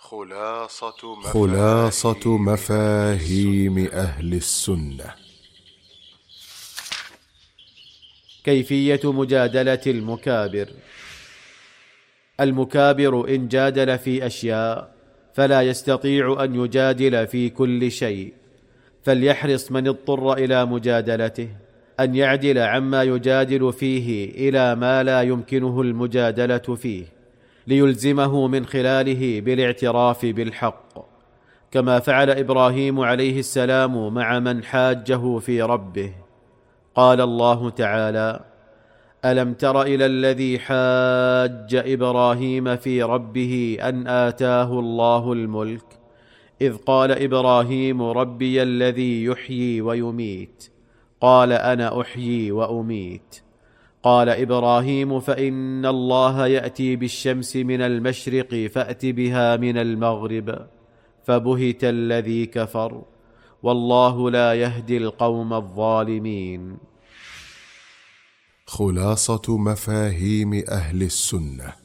خلاصة مفاهيم أهل السنة. كيفية مجادلة المكابر. المكابر إن جادل في أشياء فلا يستطيع أن يجادل في كل شيء، فليحرص من اضطر إلى مجادلته أن يعدل عما يجادل فيه إلى ما لا يمكنه المجادلة فيه، ليلزمه من خلاله بالاعتراف بالحق، كما فعل إبراهيم عليه السلام مع من حاجه في ربه. قال الله تعالى: ألم تر إلى الذي حاج إبراهيم في ربه أن آتاه الله الملك إذ قال إبراهيم ربي الذي يحيي ويميت قال أنا أحيي وأميت. قال إبراهيم فإن الله يأتي بالشمس من المشرق فأت بها من المغرب، فبهت الذي كفر والله لا يهدي القوم الظالمين. خلاصة مفاهيم أهل السنة.